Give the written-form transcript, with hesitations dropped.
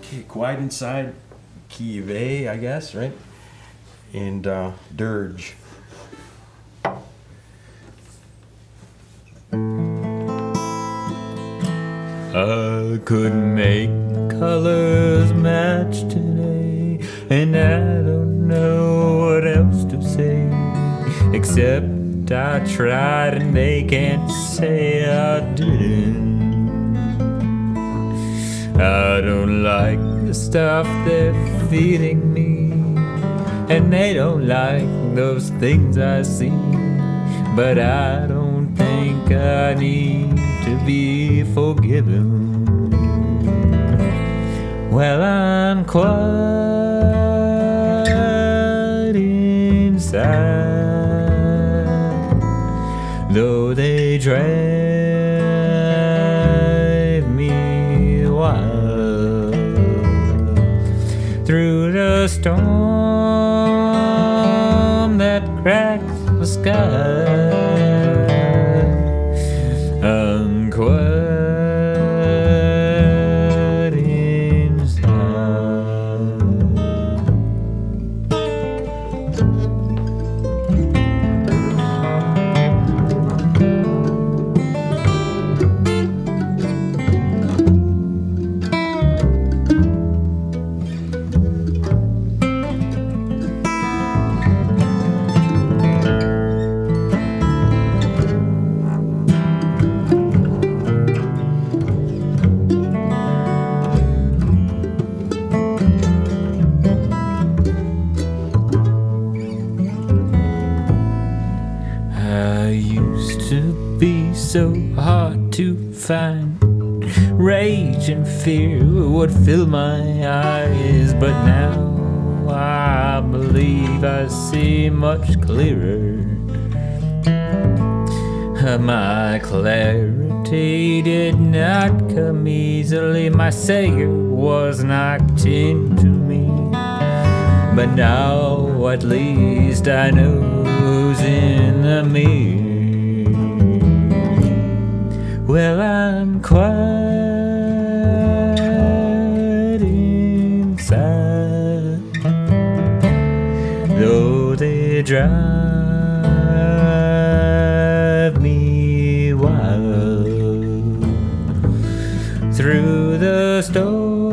Okay, Quiet Inside, key of A, I guess, right? And dirge. I couldn't make colors match today, and I don't know what else to say, except I tried and they can't say I didn't. I don't like the stuff they're feeding me, and they don't like those things I see, but I don't think I need to be forgiven. Well, I'm quiet inside, though they drive me wild through the storm that cracks the sky. I'm quiet inside. I used to be so hard to find. Rage and fear would fill my eyes, but now I believe I see much clearer. My clarity did not come easily. My Savior was knocked into me, but now at least I know who's in the mirror. Well, I'm quiet inside, though they drive me wild through the storm